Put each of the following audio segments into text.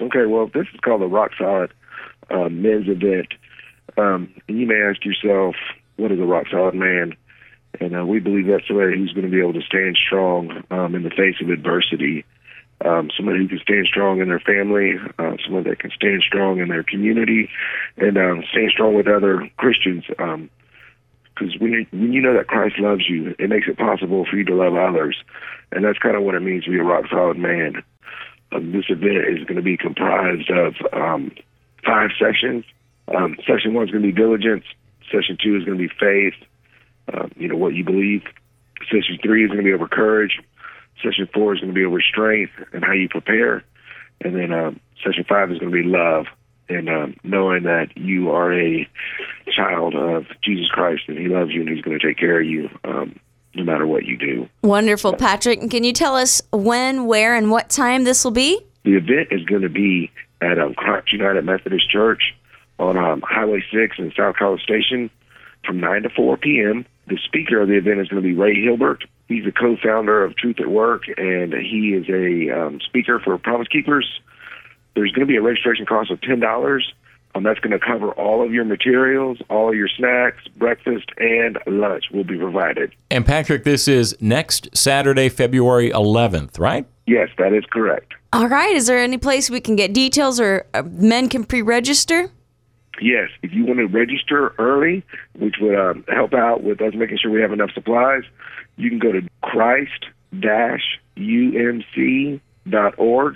Okay, well, this is called the Rock Solid Men's Event. And you may ask yourself, what is a rock solid man? And we believe that's somebody who's going to be able to stand strong in the face of adversity. Somebody who can stand strong in their family, somebody that can stand strong in their community, and stand strong with other Christians. Because when you know that Christ loves you, it makes it possible for you to love others. And that's kind of what it means to be a rock-solid man. This event is going to be comprised of 5 sessions. Session 1 is going to be diligence. Session 2 is going to be faith, what you believe. Session 3 is going to be over courage. Session 4 is going to be over strength and how you prepare. And then Session 5 is going to be love and knowing that you are a child of Jesus Christ and he loves you and he's going to take care of you no matter what you do. Wonderful. Patrick, can you tell us when, where, and what time this will be? The event is going to be at Christ United Methodist Church on Highway 6 in South College Station from 9 to 4 p.m. The speaker of the event is going to be Ray Hilbert. He's a co-founder of Truth at Work, and he is a speaker for Promise Keepers. There's going to be a registration cost of $10. That's going to cover all of your materials, all of your snacks, breakfast, and lunch will be provided. And Patrick, this is next Saturday, February 11th, right? Yes, that is correct. All right. Is there any place we can get details or men can pre-register? Yes. If you want to register early, which would help out with us making sure we have enough supplies, you can go to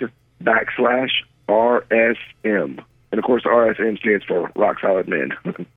christ-umc.org/RSM. And, of course, RSM stands for Rock Solid Men.